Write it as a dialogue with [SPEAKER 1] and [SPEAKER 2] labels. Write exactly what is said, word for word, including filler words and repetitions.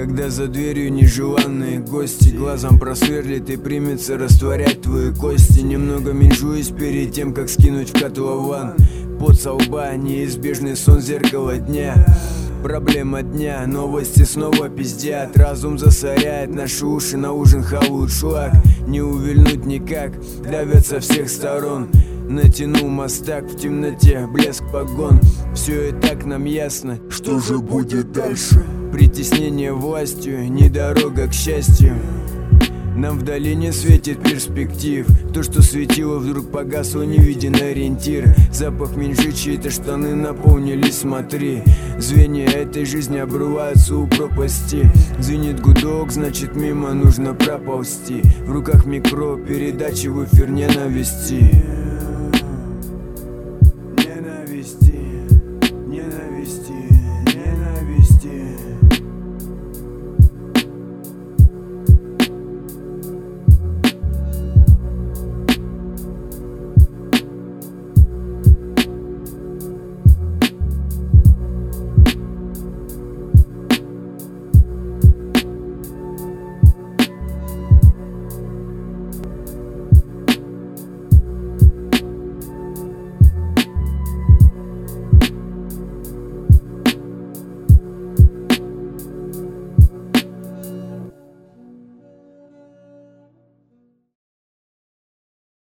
[SPEAKER 1] Когда за дверью нежеланные гости глазом просверлит и примется растворять твои кости. Немного менжуюсь перед тем, как скинуть в котлован. Пот со лба, неизбежный сон зеркала дня. Проблема дня, новости снова пиздят. Разум засоряет наши уши, на ужин хавают шлак. Не увильнуть никак, давят со всех сторон. Натянул мостак в темноте, блеск погон. Все и так нам ясно,
[SPEAKER 2] что же будет дальше?
[SPEAKER 1] Притеснение властью, не дорога к счастью. Нам вдали не светит перспектив. То, что светило, вдруг погасло, не виден ориентир. Запах меньши, чьи-то штаны наполнились, смотри. Звенья этой жизни обрываются у пропасти. Звенит гудок, значит мимо нужно проползти. В руках микро, передачи в эфир ненависти.